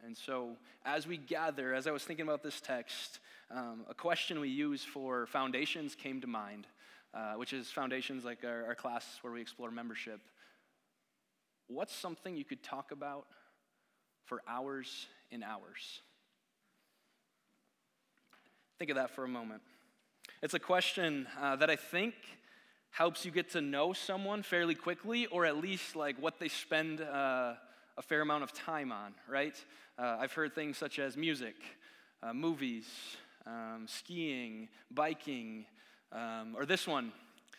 And so as we gather, as I was thinking about this text, a question we use for foundations came to mind, which is foundations like our class where we explore membership. What's something you could talk about for hours and hours? Think of that for a moment. It's a question that I think helps you get to know someone fairly quickly, or at least like what they spend a fair amount of time on, right? I've heard things such as music, movies, skiing, biking, or this one,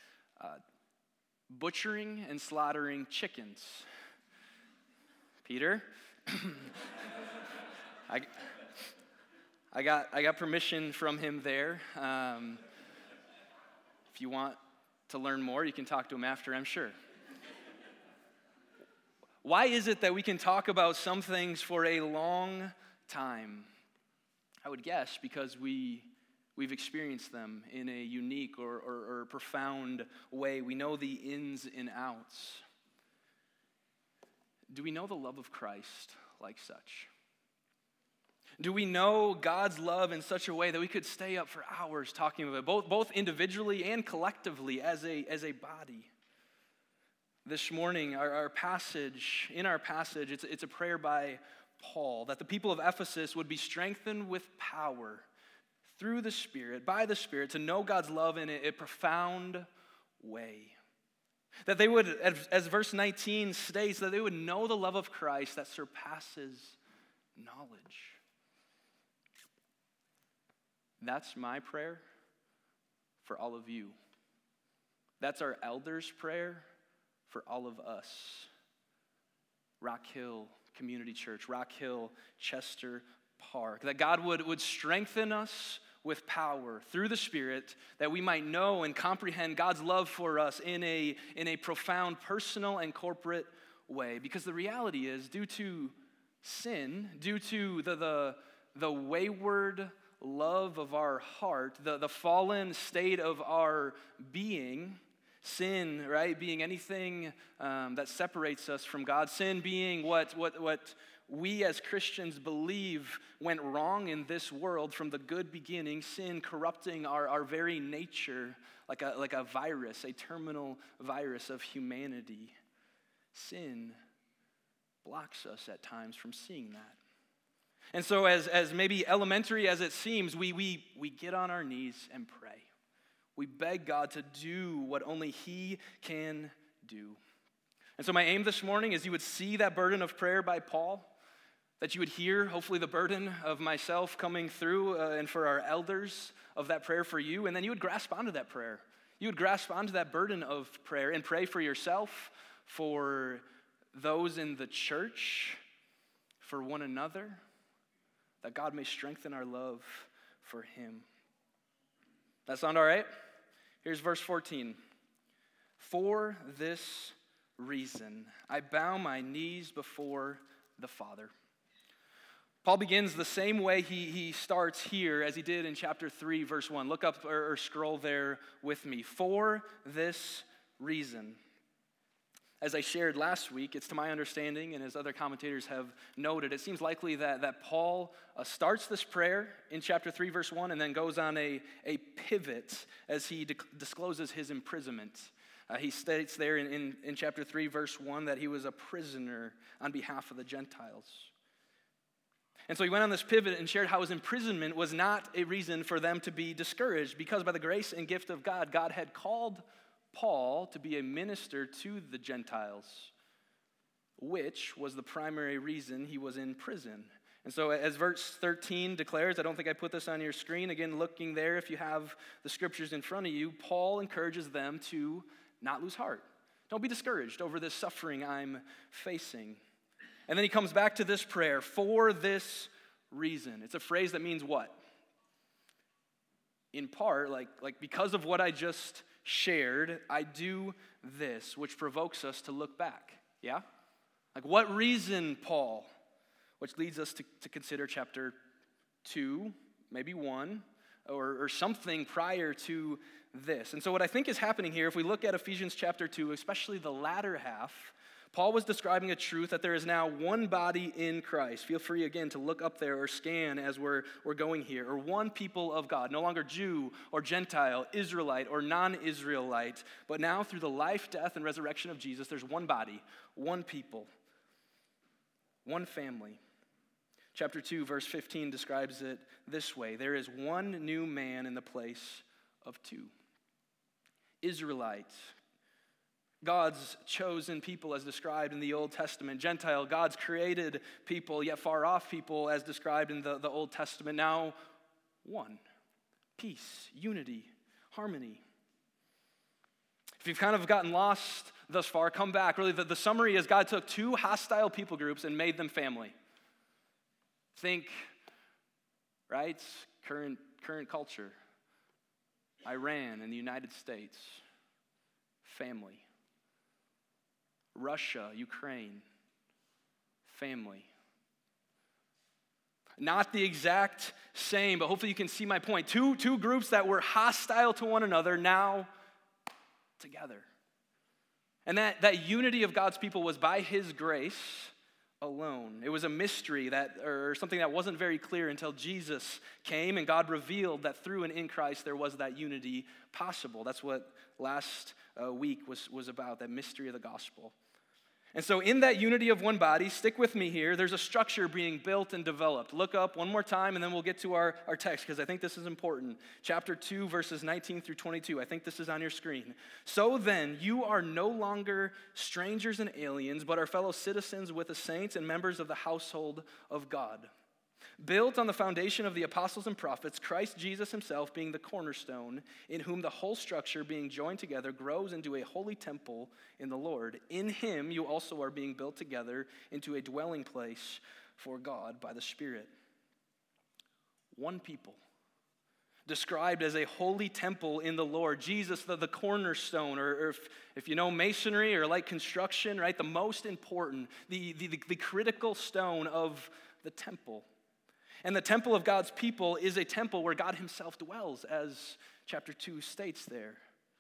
butchering and slaughtering chickens. Peter? I got permission from him there. If you want to learn more, you can talk to him after, I'm sure. Why is it that we can talk about some things for a long time? I would guess because we've experienced them in a unique or profound way. We know the ins and outs. Do we know the love of Christ like such? Do we know God's love in such a way that we could stay up for hours talking about it, both individually and collectively as a body? This morning, our passage, it's a prayer by Paul, that the people of Ephesus would be strengthened with power through the Spirit, by the Spirit, to know God's love in a profound way. That they would, as verse 19 states, that they would know the love of Christ that surpasses knowledge. That's my prayer for all of you. That's our elders' prayer for all of us. Rock Hill Community Church, Rock Hill Chester Park. That God would strengthen us with power through the Spirit, that we might know and comprehend God's love for us in a profound personal and corporate way. Because the reality is, due to sin, due to the wayward love of our heart, the fallen state of our being, sin, right, being anything that separates us from God, sin being what we as Christians believe went wrong in this world from the good beginning, sin corrupting our very nature like a virus, a terminal virus of humanity. Sin blocks us at times from seeing that. And so as maybe elementary as it seems, we get on our knees and pray. We beg God to do what only He can do. And so my aim this morning is you would see that burden of prayer by Paul, that you would hear, hopefully, the burden of myself coming through and for our elders of that prayer for you, and then you would grasp onto that prayer. You would grasp onto that burden of prayer and pray for yourself, for those in the church, for one another, that God may strengthen our love for Him. That sound all right? Here's verse 14. For this reason, I bow my knees before the Father. Paul begins the same way he starts here as he did in chapter 3, verse 1. Look up or scroll there with me. For this reason. As I shared last week, it's to my understanding, and as other commentators have noted, it seems likely that Paul starts this prayer in chapter 3, verse 1, and then goes on a pivot as he discloses his imprisonment. He states there in chapter 3, verse 1, that he was a prisoner on behalf of the Gentiles. And so he went on this pivot and shared how his imprisonment was not a reason for them to be discouraged, because by the grace and gift of God, God had called Paul to be a minister to the Gentiles, which was the primary reason he was in prison. And so as verse 13 declares, I don't think I put this on your screen, again, looking there, if you have the scriptures in front of you, Paul encourages them to not lose heart. Don't be discouraged over this suffering I'm facing. And then he comes back to this prayer, for this reason. It's a phrase that means what? In part, like because of what I just shared, I do this, which provokes us to look back. Yeah? Like what reason, Paul? Which leads us to consider chapter 2, maybe 1, or something prior to this. And so what I think is happening here, if we look at Ephesians chapter 2, especially the latter half, Paul was describing a truth that there is now one body in Christ. Feel free again to look up there or scan as we're going here. Or one people of God, no longer Jew or Gentile, Israelite or non-Israelite, but now through the life, death, and resurrection of Jesus, there's one body, one people, one family. Chapter 2, verse 15 describes it this way. There is one new man in the place of two. Israelite, God's chosen people as described in the Old Testament. Gentile, God's created people, yet far off people as described in the Old Testament. Now one. Peace, unity, harmony. If you've kind of gotten lost thus far, come back. Really, the summary is God took two hostile people groups and made them family. Think, right, current culture. Iran and the United States, family. Russia, Ukraine, family. Not the exact same, but hopefully you can see my point. Two groups that were hostile to one another, now together. And that unity of God's people was by his grace alone. It was a mystery or something that wasn't very clear until Jesus came and God revealed that through and in Christ there was that unity possible. That's what last week was about, that mystery of the gospel. And so in that unity of one body, stick with me here, there's a structure being built and developed. Look up one more time and then we'll get to our text because I think this is important. Chapter 2, verses 19 through 22. I think this is on your screen. So then, you are no longer strangers and aliens, but are fellow citizens with the saints and members of the household of God. Built on the foundation of the apostles and prophets, Christ Jesus himself being the cornerstone, in whom the whole structure being joined together grows into a holy temple in the Lord. In him you also are being built together into a dwelling place for God by the Spirit. One people, described as a holy temple in the Lord. Jesus, the cornerstone, or if you know masonry or like construction, right? The most important, the critical stone of the temple. And the temple of God's people is a temple where God himself dwells, as chapter 2 states there.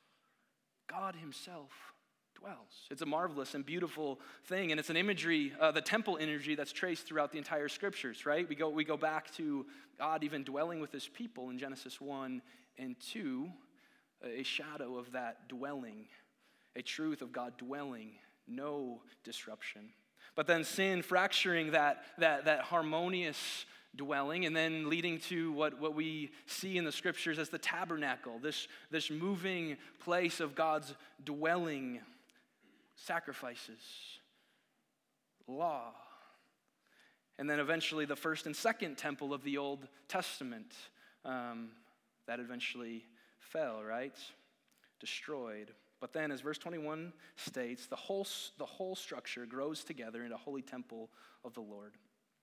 God himself dwells. It's a marvelous and beautiful thing, and it's an imagery, the temple imagery that's traced throughout the entire scriptures, right? We go back to God even dwelling with his people in Genesis 1 and 2, a shadow of that dwelling, a truth of God dwelling, no disruption. But then sin fracturing that harmonious dwelling, and then leading to what we see in the scriptures as the tabernacle, this moving place of God's dwelling, sacrifices, law, and then eventually the first and second temple of the Old Testament that eventually fell, right? Destroyed. But then, as verse 21 states, the whole structure grows together in a holy temple of the Lord.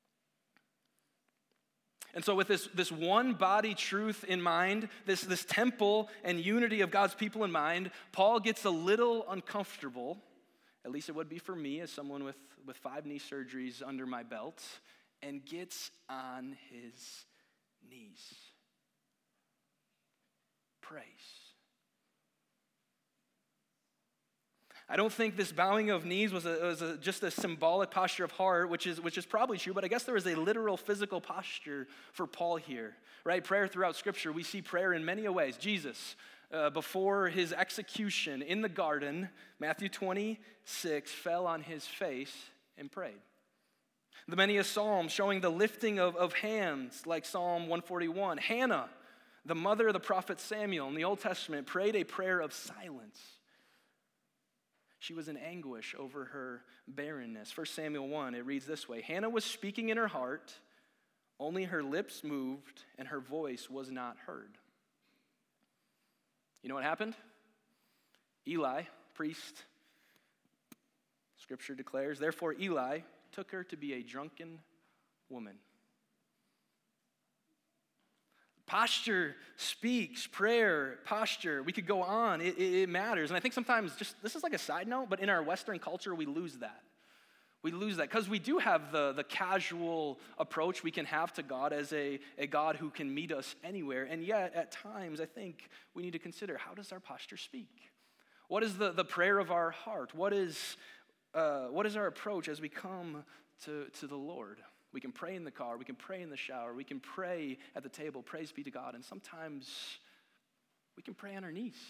And so with this one body truth in mind, this temple and unity of God's people in mind, Paul gets a little uncomfortable, at least it would be for me as someone with 5 knee surgeries under my belt, and gets on his knees. Praise. I don't think this bowing of knees was just a symbolic posture of heart, which is probably true, but I guess there was a literal physical posture for Paul here, right? Prayer throughout Scripture, we see prayer in many ways. Jesus, before his execution in the garden, Matthew 26, fell on his face and prayed. The many a psalm showing the lifting of hands, like Psalm 141. Hannah, the mother of the prophet Samuel in the Old Testament, prayed a prayer of silence. She was in anguish over her barrenness. 1 Samuel 1, it reads this way. Hannah was speaking in her heart, only her lips moved, and her voice was not heard. You know what happened? Eli, priest, Scripture declares, therefore Eli took her to be a drunken woman. Posture speaks, prayer, posture. We could go on. It matters. And I think sometimes, this is like a side note, but in our Western culture, we lose that. We lose that because we do have the casual approach we can have to God as a God who can meet us anywhere. And yet, at times, I think we need to consider, how does our posture speak? What is the prayer of our heart? What is what is our approach as we come to the Lord? We can pray in the car, we can pray in the shower, we can pray at the table, praise be to God, and sometimes we can pray on our knees.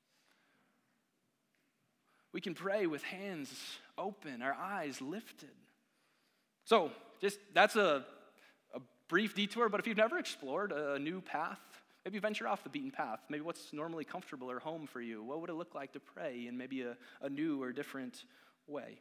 We can pray with hands open, our eyes lifted. So, that's a brief detour, but if you've never explored a new path, maybe venture off the beaten path, maybe what's normally comfortable or home for you, what would it look like to pray in maybe a new or different way?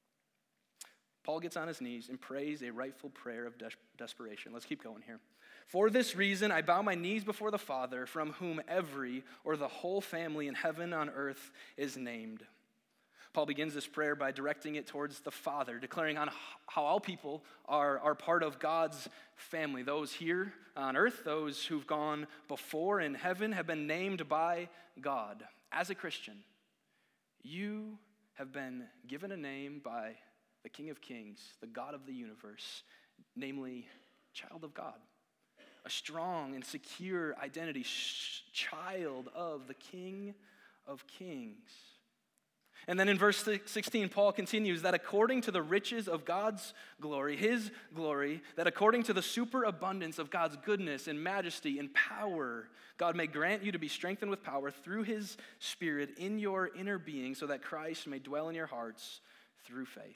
Paul gets on his knees and prays a rightful prayer of desperation. Let's keep going here. For this reason, I bow my knees before the Father, from whom every or the whole family in heaven on earth is named. Paul begins this prayer by directing it towards the Father, declaring on how all people are part of God's family. Those here on earth, those who've gone before in heaven, have been named by God. As a Christian, you have been given a name by the King of Kings, the God of the universe, namely, child of God. A strong and secure identity, child of the King of Kings. And then in verse 16, Paul continues that according to the riches of God's glory, his glory, that according to the superabundance of God's goodness and majesty and power, God may grant you to be strengthened with power through his Spirit in your inner being, so that Christ may dwell in your hearts through faith.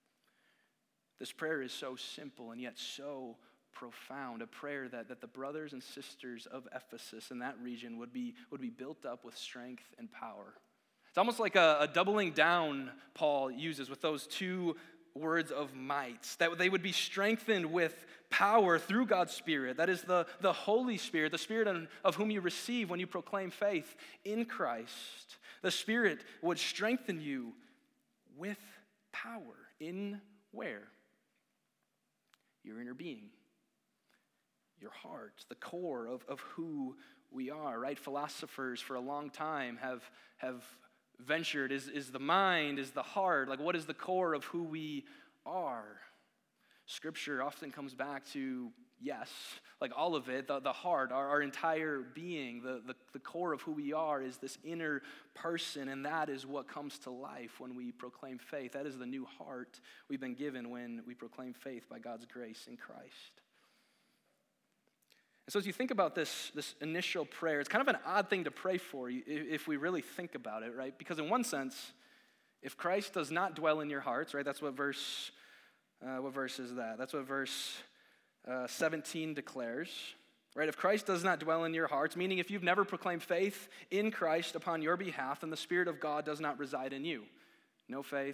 This prayer is so simple and yet so profound, a prayer that the brothers and sisters of Ephesus in that region would be built up with strength and power. It's almost like a doubling down Paul uses with those two words of might, that they would be strengthened with power through God's Spirit. That is the Holy Spirit, the Spirit of whom you receive when you proclaim faith in Christ. The Spirit would strengthen you with power. In where? Your inner being, your heart, the core of who we are, right? Philosophers for a long time have ventured, is the mind, is the heart, like what is the core of who we are? Scripture often comes back to, yes, like all of it, the heart, our entire being, the core of who we are is this inner person, and that is what comes to life when we proclaim faith. That is the new heart we've been given when we proclaim faith by God's grace in Christ. And so as you think about this initial prayer, it's kind of an odd thing to pray for if we really think about it, right? Because in one sense, if Christ does not dwell in your hearts, right? That's what verse is that? That's what verse 17 declares, right? If Christ does not dwell in your hearts, meaning if you've never proclaimed faith in Christ upon your behalf, then the Spirit of God does not reside in you. No faith,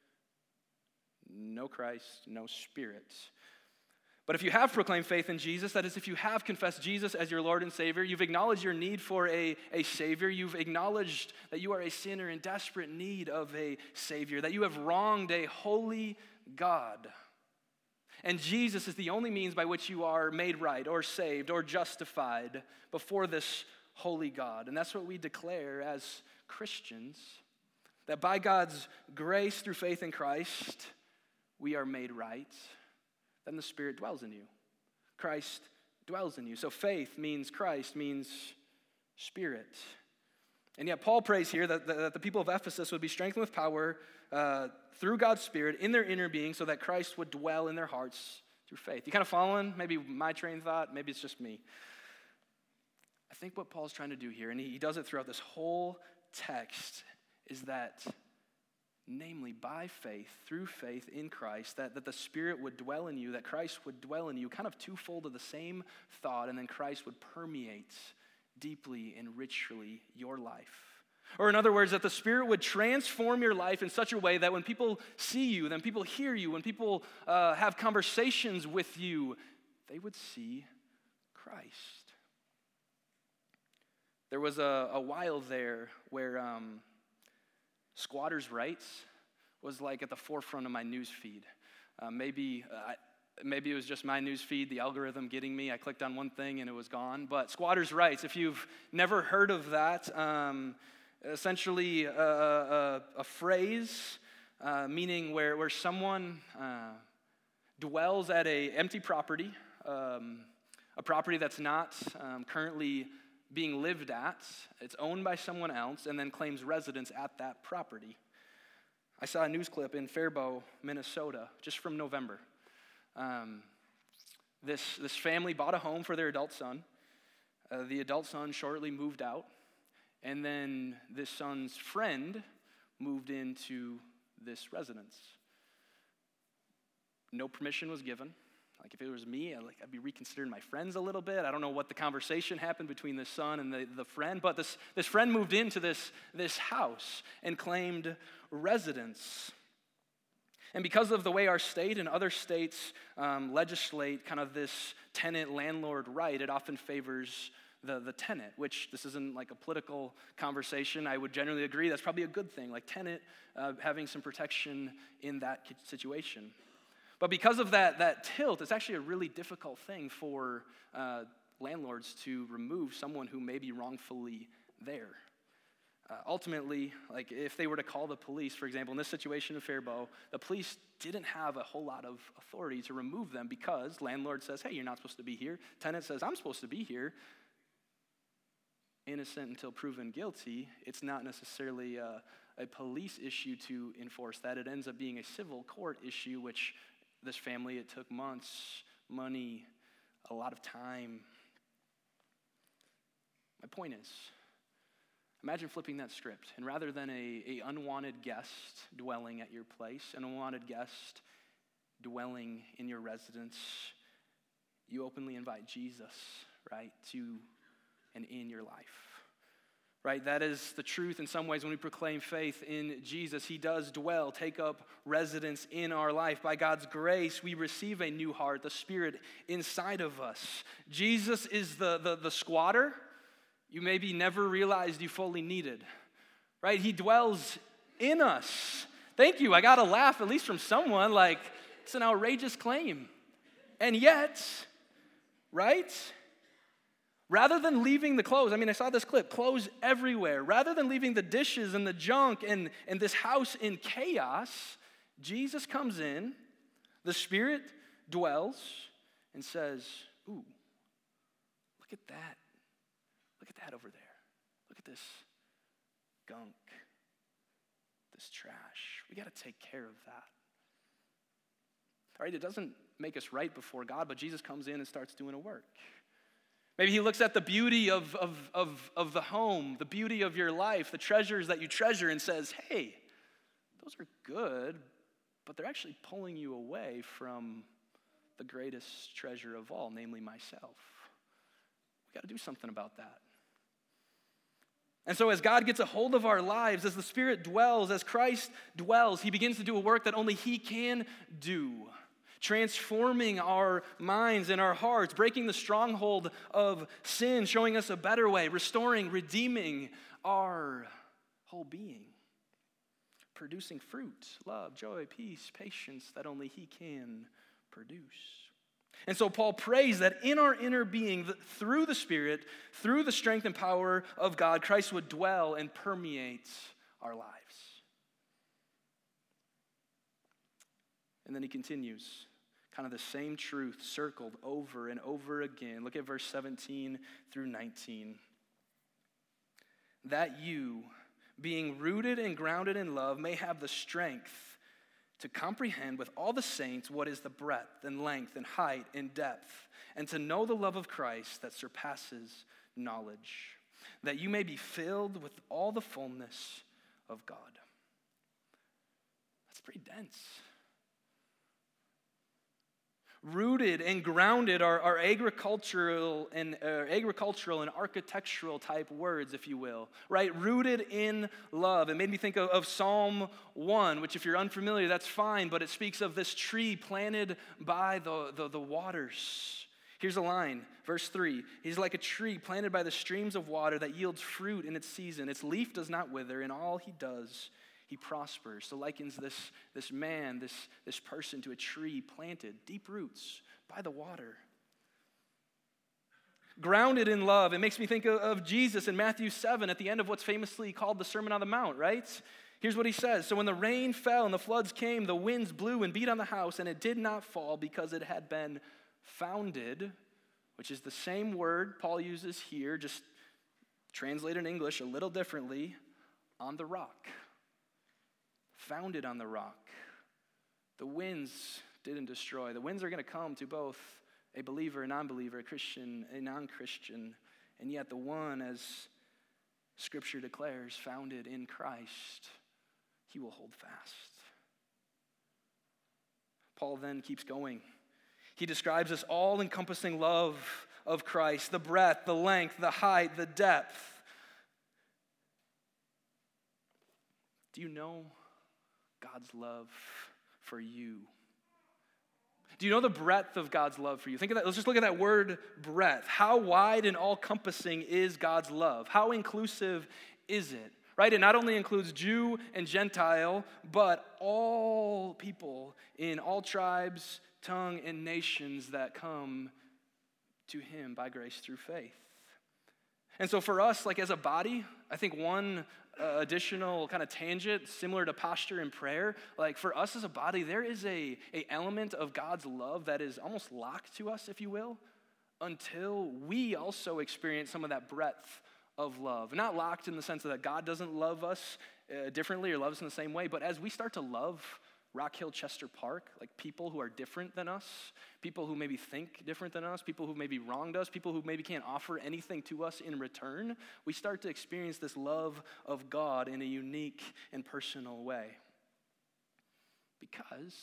no Christ, no Spirit. But if you have proclaimed faith in Jesus, that is, if you have confessed Jesus as your Lord and Savior, you've acknowledged your need for a Savior, you've acknowledged that you are a sinner in desperate need of a Savior, that you have wronged a holy God. And Jesus is the only means by which you are made right or saved or justified before this holy God. And that's what we declare as Christians, that by God's grace through faith in Christ, we are made right. Then the Spirit dwells in you. Christ dwells in you. So faith means Christ, means Spirit. And yet Paul prays here that the people of Ephesus would be strengthened with power through God's Spirit in their inner being, so that Christ would dwell in their hearts through faith. You kind of following? Maybe my train of thought, maybe it's just me. I think what Paul's trying to do here, and he does it throughout this whole text, is that namely by faith, through faith in Christ, that the Spirit would dwell in you, that Christ would dwell in you, kind of twofold of the same thought, and then Christ would permeate deeply and richly your life. Or in other words, that the Spirit would transform your life in such a way that when people see you, then people hear you, when people have conversations with you, they would see Christ. There was a while there where squatters' rights was like at the forefront of my news feed. Maybe it was just my news feed, the algorithm getting me. I clicked on one thing and it was gone. But squatters' rights, if you've never heard of that, essentially a phrase meaning where someone dwells at an empty property, a property that's not currently being lived at, it's owned by someone else, and then claims residence at that property. I saw a news clip in Faribault, Minnesota, just from November. This family bought a home for their adult son. The adult son shortly moved out, and then this son's friend moved into this residence. No permission was given. Like if it was me, I'd be reconsidering my friends a little bit. I don't know what the conversation happened between the son and the friend, but this friend moved into this house and claimed residence. And because of the way our state and other states legislate kind of this tenant-landlord right, it often favors the tenant, which this isn't like a political conversation. I would generally agree that's probably a good thing, like tenant having some protection in that situation. But because of that tilt, it's actually a really difficult thing for landlords to remove someone who may be wrongfully there. Ultimately, like if they were to call the police, for example, in this situation in Faribault, the police didn't have a whole lot of authority to remove them because landlord says, hey, you're not supposed to be here. Tenant says, I'm supposed to be here. Innocent until proven guilty. It's not necessarily a police issue to enforce that. It ends up being a civil court issue, which this family, it took months, money, a lot of time. My point is, imagine flipping that script, and rather than a unwanted guest dwelling at your place, an unwanted guest dwelling in your residence, you openly invite Jesus, right, to and in your life. Right, that is the truth in some ways when we proclaim faith in Jesus. He does dwell, take up residence in our life. By God's grace, we receive a new heart, the Spirit inside of us. Jesus is the squatter you maybe never realized you fully needed. Right, He dwells in us. Thank you, I got a laugh at least from someone, like it's an outrageous claim. And yet, right? Rather than leaving the clothes, I saw this clip, clothes everywhere. Rather than leaving the dishes and the junk and this house in chaos, Jesus comes in, the Spirit dwells and says, ooh, look at that. Look at that over there. Look at this gunk, this trash. We got to take care of that. All right, it doesn't make us right before God, but Jesus comes in and starts doing a work. Maybe He looks at the beauty of the home, the beauty of your life, the treasures that you treasure, and says, hey, those are good, but they're actually pulling you away from the greatest treasure of all, namely myself. We got to do something about that. And so as God gets a hold of our lives, as the Spirit dwells, as Christ dwells, He begins to do a work that only He can do. Transforming our minds and our hearts, breaking the stronghold of sin, showing us a better way, restoring, redeeming our whole being, producing fruit, love, joy, peace, patience that only He can produce. And so Paul prays that in our inner being, through the Spirit, through the strength and power of God, Christ would dwell and permeate our lives. And then he continues, kind of the same truth circled over and over again. Look at verse 17 through 19. That you, being rooted and grounded in love, may have the strength to comprehend with all the saints what is the breadth and length and height and depth, and to know the love of Christ that surpasses knowledge, that you may be filled with all the fullness of God. That's pretty dense. Rooted and grounded are agricultural and architectural type words, if you will, right? Rooted in love. It made me think of Psalm 1, which if you're unfamiliar, that's fine, but it speaks of this tree planted by the waters. Here's a line, verse 3. He's like a tree planted by the streams of water that yields fruit in its season. Its leaf does not wither, and all he does, he prospers. So likens this man, this person to a tree planted, deep roots by the water. Grounded in love. It makes me think of Jesus in Matthew 7 at the end of what's famously called the Sermon on the Mount, right? Here's what he says. So when the rain fell and the floods came, the winds blew and beat on the house, and it did not fall because it had been founded, which is the same word Paul uses here, just translated in English a little differently, on the rock. founded on the rock. The winds didn't destroy. The winds are going to come to both a believer, a non-believer, a Christian, a non-Christian, and yet the one, as Scripture declares, founded in Christ, he will hold fast. Paul then keeps going. He describes this all-encompassing love of Christ, the breadth, the length, the height, the depth. Do you know God's love for you? Do you know the breadth of God's love for you? Think of that. Let's just look at that word breadth. How wide and all-encompassing is God's love? How inclusive is it? Right? It not only includes Jew and Gentile, but all people in all tribes, tongue, and nations that come to him by grace through faith. And so for us, like as a body, I think one additional kind of tangent, similar to posture and prayer, like for us as a body, there is a element of God's love that is almost locked to us, if you will, until we also experience some of that breadth of love. Not locked in the sense that God doesn't love us differently or love us in the same way, but as we start to love Rock Hill Chester Park, like people who are different than us, people who maybe think different than us, people who maybe wronged us, people who maybe can't offer anything to us in return, we start to experience this love of God in a unique and personal way. Because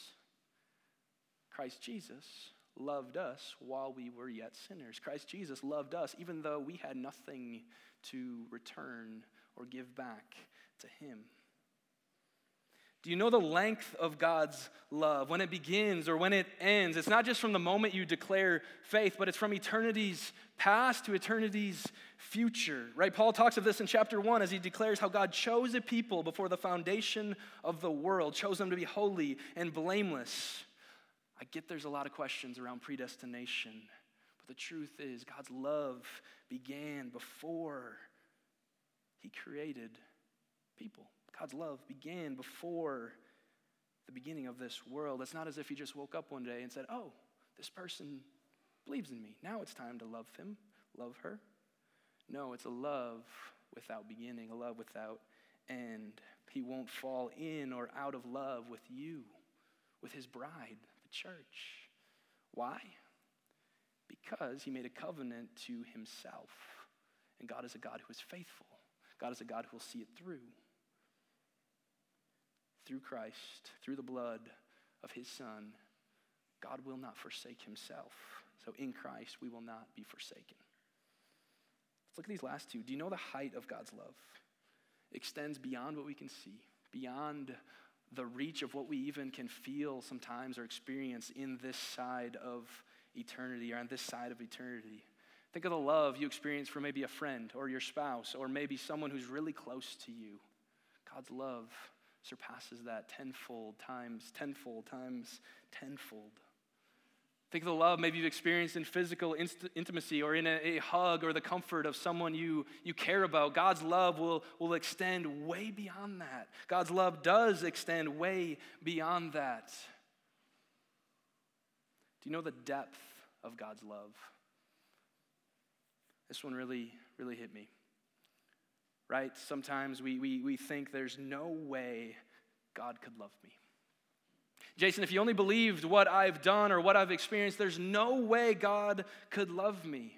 Christ Jesus loved us while we were yet sinners. Christ Jesus loved us even though we had nothing to return or give back to him. Do you know the length of God's love? When it begins or when it ends, it's not just from the moment you declare faith, but it's from eternity's past to eternity's future, right? Paul talks of this in chapter 1 as he declares how God chose a people before the foundation of the world, chose them to be holy and blameless. I get there's a lot of questions around predestination, but the truth is God's love began before he created people. God's love began before the beginning of this world. It's not as if he just woke up one day and said, oh, this person believes in me. Now it's time to love him, love her. No, it's a love without beginning, a love without end. He won't fall in or out of love with you, with his bride, the church. Why? Because he made a covenant to himself. And God is a God who is faithful. God is a God who will see it through. Through Christ, through the blood of his Son, God will not forsake himself. So in Christ, we will not be forsaken. Let's look at these last two. Do you know the height of God's love? It extends beyond what we can see, beyond the reach of what we even can feel sometimes or experience in this side of eternity or on this side of eternity. Think of the love you experience for maybe a friend or your spouse or maybe someone who's really close to you. God's love surpasses that tenfold times tenfold. Think of the love maybe you've experienced in physical intimacy or in a hug or the comfort of someone you care about. God's love will extend way beyond that. God's love does extend way beyond that. Do you know the depth of God's love? This one really, really hit me. Right? Sometimes we think there's no way God could love me. Jason, if you only believed what I've done or what I've experienced, there's no way God could love me.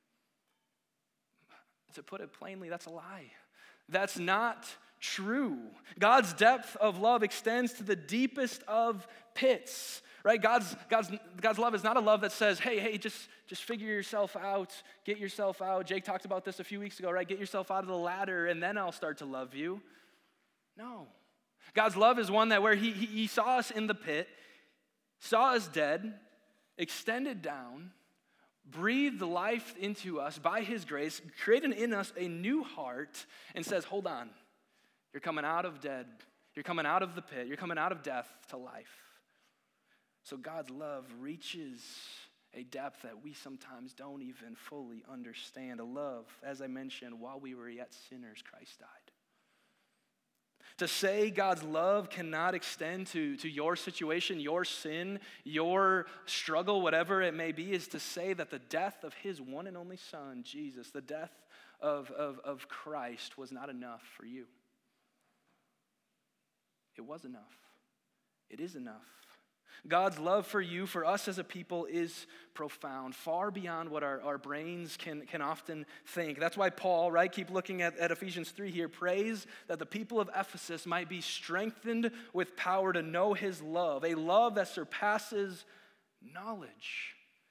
To put it plainly, that's a lie. That's not true. God's depth of love extends to the deepest of pits. Right? God's love is not a love that says, hey, just figure yourself out, get yourself out. Jake talked about this a few weeks ago, right? Get yourself out of the ladder and then I'll start to love you. No. God's love is one that where he saw us in the pit, saw us dead, extended down, breathed life into us by his grace, created in us a new heart, and says, hold on, you're coming out of dead, you're coming out of the pit, you're coming out of death to life. So God's love reaches a depth that we sometimes don't even fully understand. A love, as I mentioned, while we were yet sinners, Christ died. To say God's love cannot extend to your situation, your sin, your struggle, whatever it may be, is to say that the death of his one and only Son, Jesus, the death of Christ was not enough for you. It was enough. It is enough. God's love for you, for us as a people, is profound, far beyond what our brains can often think. That's why Paul, right, keep looking at Ephesians 3 here, prays that the people of Ephesus might be strengthened with power to know his love, a love that surpasses knowledge.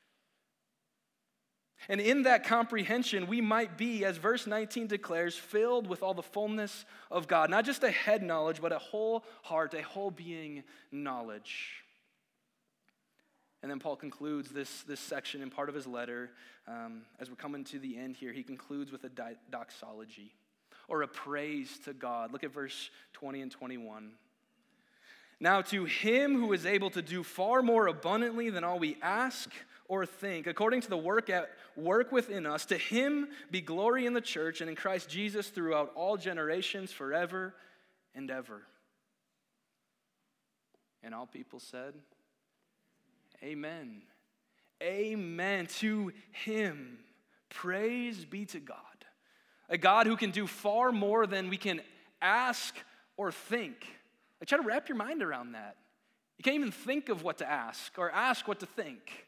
And in that comprehension, we might be, as verse 19 declares, filled with all the fullness of God. Not just a head knowledge, but a whole heart, a whole being knowledge. And then Paul concludes this section in part of his letter. As we're coming to the end here, he concludes with a doxology, or a praise to God. Look at verse 20 and 21. Now to him who is able to do far more abundantly than all we ask or think, according to the work within us, to him be glory in the church and in Christ Jesus throughout all generations, forever and ever. And all people said, amen. Amen. To him, praise be to God. A God who can do far more than we can ask or think. Like, try to wrap your mind around that. You can't even think of what to ask or ask what to think.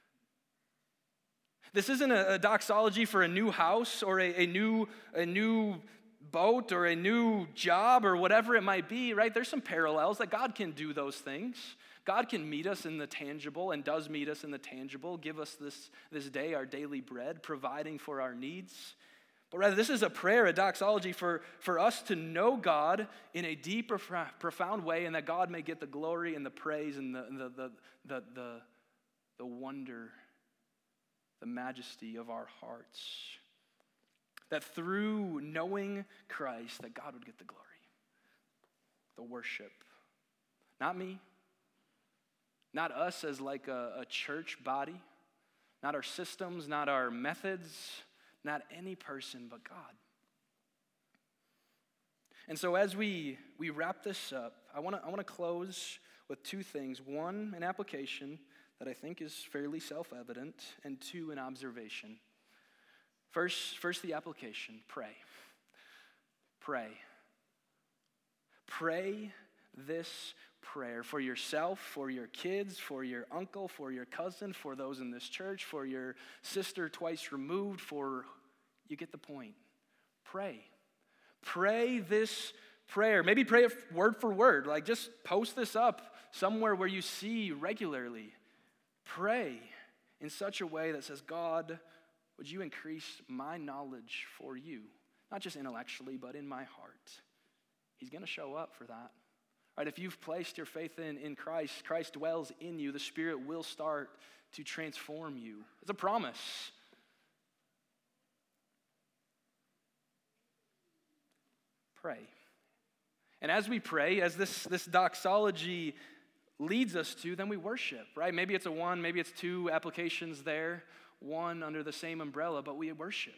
This isn't a doxology for a new house or a new boat or a new job or whatever it might be, right? There's some parallels that God can do those things. God can meet us in the tangible and does meet us in the tangible, give us this day our daily bread, providing for our needs. But rather, this is a prayer, a doxology for us to know God in a deep, profound way, and that God may get the glory and the praise and the wonder, the majesty of our hearts. That through knowing Christ, that God would get the glory, the worship. Not me, not us as like a church body, not our systems, not our methods, not any person, but God. And so as we wrap this up, I want to close with two things. One, an application that I think is fairly self-evident, and two, an observation. First the application, pray. Pray. Pray this prayer for yourself, for your kids, for your uncle, for your cousin, for those in this church, for your sister twice removed, you get the point. Pray. Pray this prayer. Maybe pray it word for word. Like, just post this up somewhere where you see regularly. Pray in such a way that says, God, would you increase my knowledge for you? Not just intellectually, but in my heart. He's going to show up for that. Right, if you've placed your faith in Christ, Christ dwells in you, the Spirit will start to transform you. It's a promise. Pray. And as we pray, as this doxology leads us to, then we worship, right? Maybe it's a one, maybe it's two applications there, one under the same umbrella, but we worship.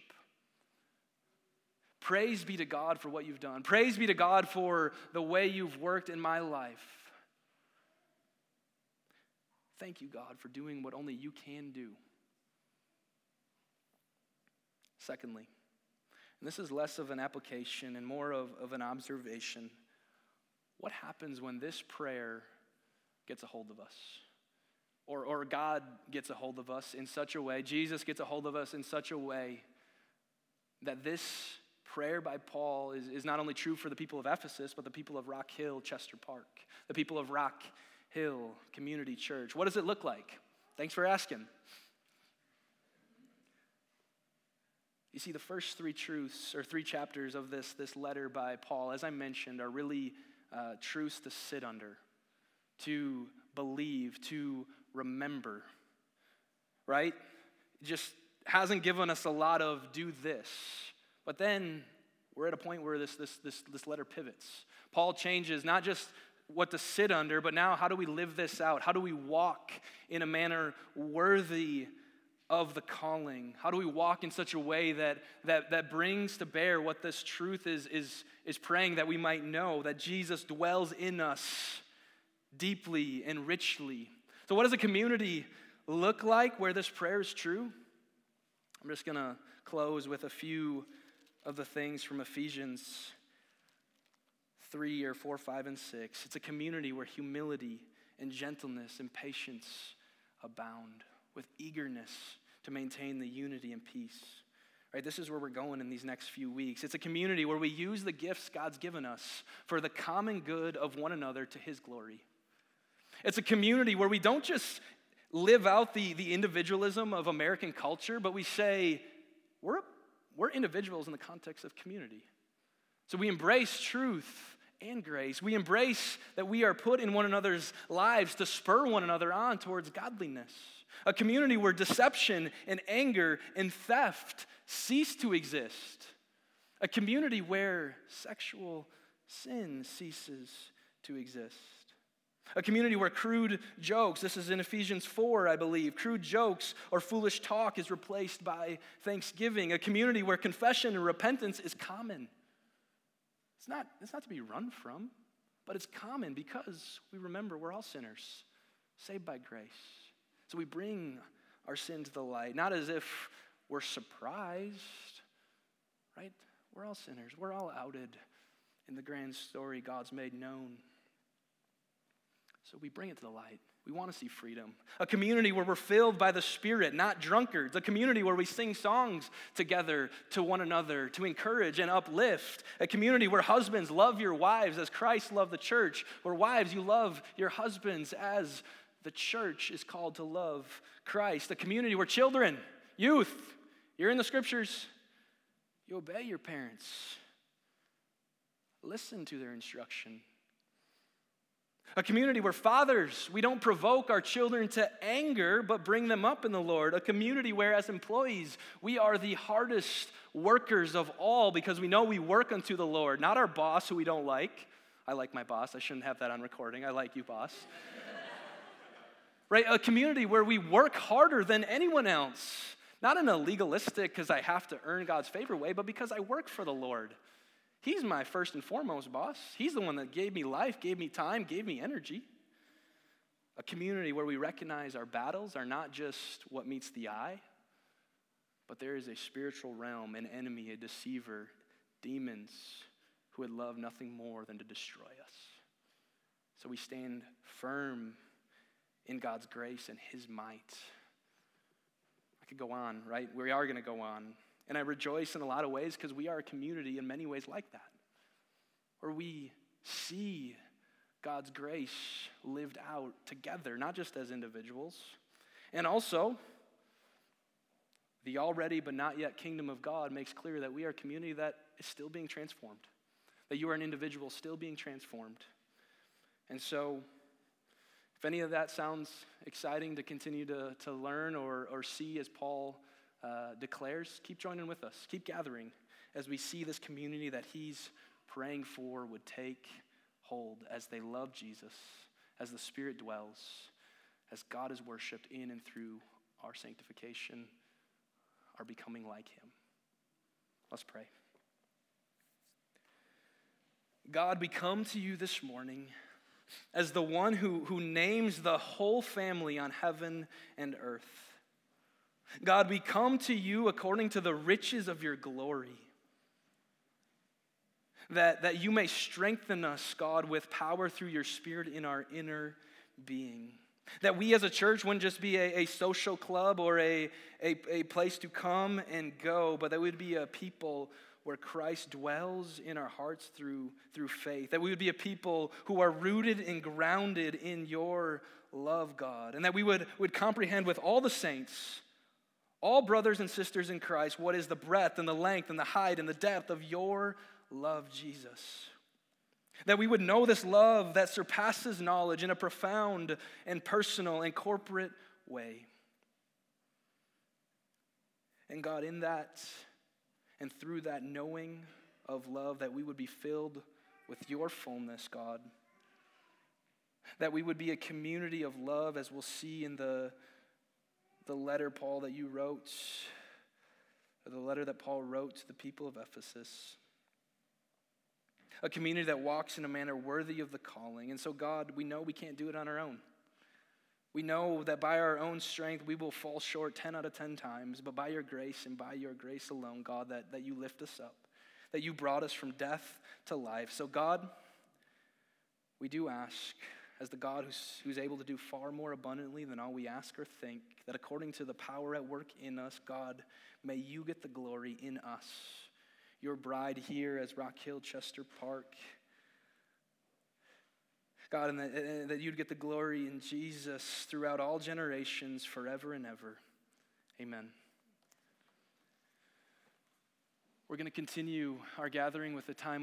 Praise be to God for what you've done. Praise be to God for the way you've worked in my life. Thank you, God, for doing what only you can do. Secondly, and this is less of an application and more of an observation, what happens when this prayer gets a hold of us? Or God gets a hold of us in such a way, Jesus gets a hold of us in such a way that this prayer by Paul is not only true for the people of Ephesus, but the people of Rock Hill, Chester Park, the people of Rock Hill Community Church. What does it look like? Thanks for asking. You see, the first three truths, or three chapters of this letter by Paul, as I mentioned, are really truths to sit under, to believe, to remember, right? Just hasn't given us a lot of do this. But then we're at a point where this letter pivots. Paul changes not just what to sit under, but now how do we live this out? How do we walk in a manner worthy of the calling? How do we walk in such a way that brings to bear what this truth is praying that we might know, that Jesus dwells in us deeply and richly? So what does a community look like where this prayer is true? I'm just going to close with a few of the things from Ephesians 3 or 4, 5, and 6. It's a community where humility and gentleness and patience abound, with eagerness to maintain the unity and peace. Right, this is where we're going in these next few weeks. It's a community where we use the gifts God's given us for the common good of one another to his glory. It's a community where we don't just live out the individualism of American culture, but we say we're individuals in the context of community. So we embrace truth and grace. We embrace that we are put in one another's lives to spur one another on towards godliness. A community where deception and anger and theft cease to exist. A community where sexual sin ceases to exist. A community where crude jokes, this is in Ephesians 4, I believe, crude jokes or foolish talk is replaced by thanksgiving. A community where confession and repentance is common. It's not to be run from, but it's common because we remember we're all sinners, saved by grace. So we bring our sin to the light, not as if we're surprised, right? We're all sinners. We're all outed in the grand story God's made known. So we bring it to the light. We want to see freedom. A community where we're filled by the Spirit, not drunkards. A community where we sing songs together to one another to encourage and uplift. A community where husbands love your wives as Christ loved the church. Where wives, you love your husbands as the church is called to love Christ. A community where children, youth, you're in the scriptures, you obey your parents. Listen to their instruction. A community where fathers, we don't provoke our children to anger, but bring them up in the Lord. A community where as employees, we are the hardest workers of all because we know we work unto the Lord, not our boss who we don't like. I like my boss. I shouldn't have that on recording. I like you, boss. Right? A community where we work harder than anyone else. Not in a legalistic, because I have to earn God's favor way, but because I work for the Lord. He's my first and foremost boss. He's the one that gave me life, gave me time, gave me energy. A community where we recognize our battles are not just what meets the eye, but there is a spiritual realm, an enemy, a deceiver, demons who would love nothing more than to destroy us. So we stand firm in God's grace and his might. I could go on, right? We are going to go on. And I rejoice in a lot of ways because we are a community in many ways like that, where we see God's grace lived out together, not just as individuals. And also, the already but not yet kingdom of God makes clear that we are a community that is still being transformed, that you are an individual still being transformed. And so, if any of that sounds exciting to continue to learn or see as Paul declares, keep joining with us. Keep gathering as we see this community that he's praying for would take hold as they love Jesus, as the Spirit dwells, as God is worshiped in and through our sanctification, are becoming like him. Let's pray. God, we come to you this morning as the one who names the whole family on heaven and earth. God, we come to you according to the riches of your glory, that you may strengthen us, God, with power through your Spirit in our inner being. That we as a church wouldn't just be a social club or a place to come and go, but that we would be a people where Christ dwells in our hearts through faith. That we would be a people who are rooted and grounded in your love, God. And that we would comprehend with all the saints, all brothers and sisters in Christ, what is the breadth and the length and the height and the depth of your love, Jesus. That we would know this love that surpasses knowledge in a profound and personal and corporate way. And God, in that and through that knowing of love, that we would be filled with your fullness, God. That we would be a community of love, as we'll see in the letter, Paul, that you wrote, or the letter that Paul wrote to the people of Ephesus. A community that walks in a manner worthy of the calling. And so, God, we know we can't do it on our own. We know that by our own strength, we will fall short 10 out of 10 times, but by your grace and by your grace alone, God, that you lift us up, that you brought us from death to life. So, God, we do ask, as the God who's able to do far more abundantly than all we ask or think, that according to the power at work in us, God, may you get the glory in us, your bride here as Rock Hill Chester Park. God, and that you'd get the glory in Jesus throughout all generations, forever and ever. Amen. We're going to continue our gathering with a time